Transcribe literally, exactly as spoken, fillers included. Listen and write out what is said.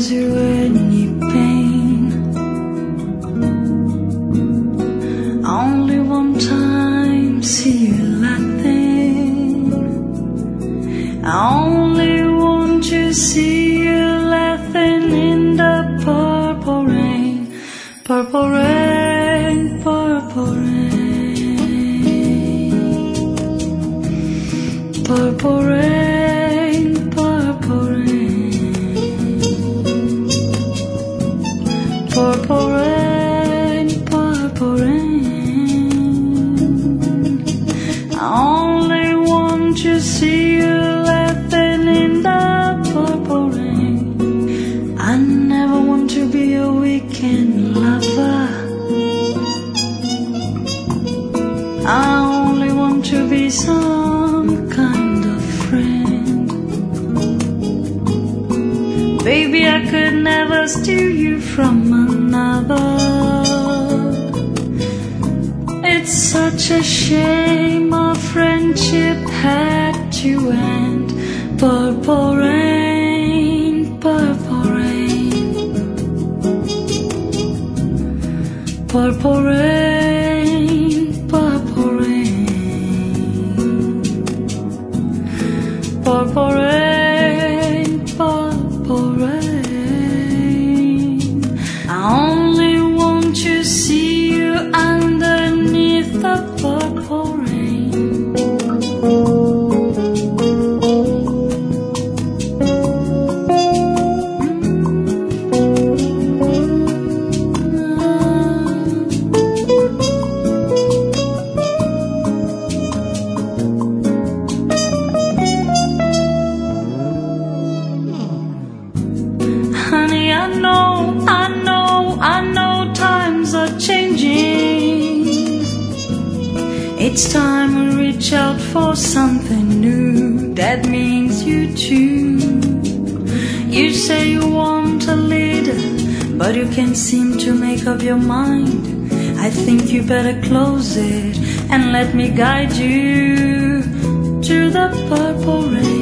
cause you any pain. Only one time see you laughing. I only want to see you laughing in the purple rain, purple rain, purple rain, purple rain, purple rain, purple rain, purple rain. I only want to see you laughing in the purple rain. I never want to be a weekend lover. I only want to be some kind of friend. Baby, I could never steal you from another. It's such a shame our friendship had to end. Purple rain, purple rain, purple rain, purple rain, purple rain, purple rain. I only want to see you underneath the purple rain. Honey, I know, I know, I know times are changing. It's time we reach out for something new. That means you too. You say you want a leader, but you can't seem to make up your mind. I think you better close it and let me guide you to the purple rain.